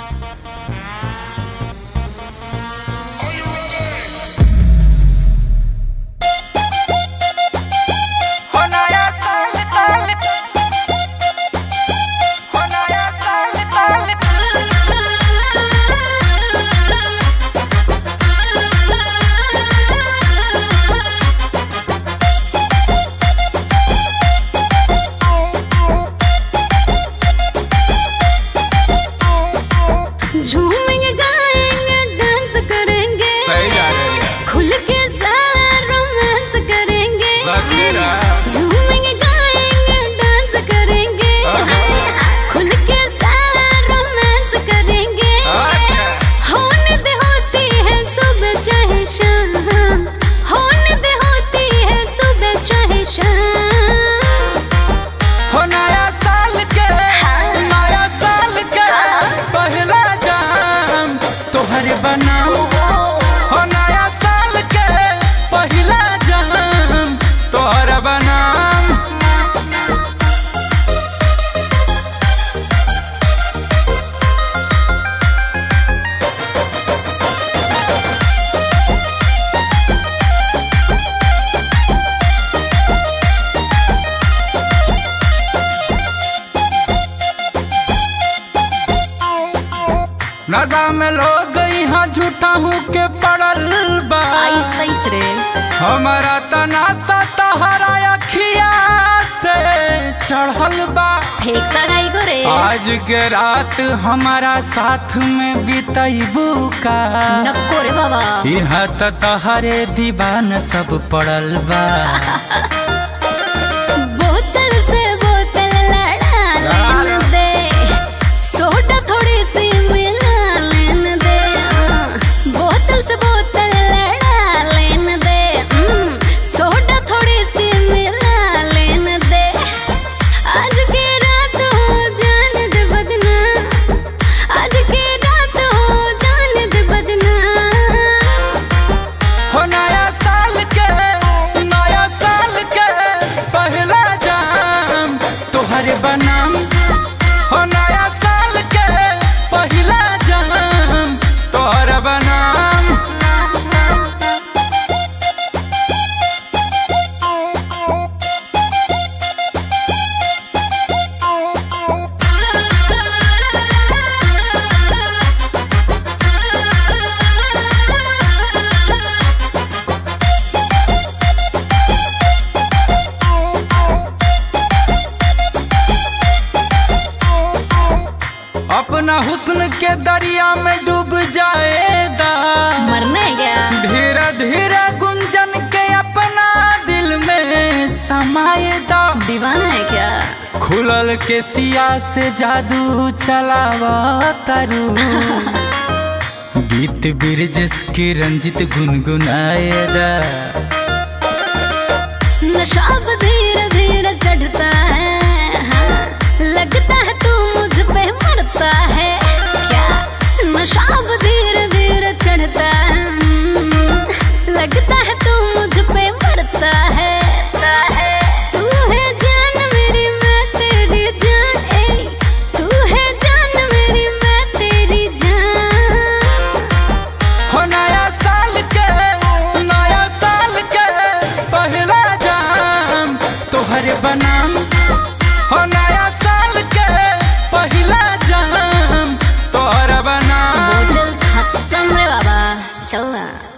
झूमेंगे गाएंगे डांस करेंगे, सही जा रहे हैं। खुल के सारा रोमांस करेंगे। झूमेंगे गाएंगे डांस करेंगे, खुल के सारा रोमांस करेंगे। होने दे होती है सुबह चाहे शाम, होने दे होती है सुबह चाहे शाम। हो नया साल के नया साल के पहला जाम तोहरे बनाम। हो नया साल के पहला जाम तोहरे बनाम। नजा में लोग यहाँ झूठा हूँ के पड़ल बा। सही रे हमारा तना तहरा अखिया से चढ़ल बा। फेंकता गाई गो रे, आज के रात हमारा साथ में बीतबू का। नको रे बाबा, यहाँ तहरे दीवान सब पड़ल बा। बोतल से बोतल लड़ा लेने दे, सोडा थोड़ी सी मिला लेने दे। बोतल से बोतल लड़ा लेने दे, सोडा थोड़ी सी मिला लेने दे। आज की रात हो जाने दे बदनाम, आज की रात हो जाने दे बदनाम। हो नया साल के पहला जाम तोहरे बनाम। हो नया साल के पहला जाम तोहरे बनाम। अपना हुस्न के दरिया में डूब जाएदा। मरना है क्या? धीरे धीरे गुंजन के अपना दिल में समाएदा। दीवाना है क्या? खुलल के सिया से जादू चलावा तारू। गीत बिरजस की रंजित गुनगुनाएदा। नशा अब धीरे धीरे चढ़ता है, हाँ। लगता है तू मुझ पे मरता है क्या? नशा अब धीरे धीरे चढ़ता है, लगता है तू मुझ पे मरता है। तू है जान मेरी मैं तेरी जान, तू है जान मेरी मैं तेरी जान। हो नया साल के पहला जाम तोहरे बनाम। हो नया साल के पहला जाम तोहरे बनाम। बोतल खत्म रे बाबा, चल ना।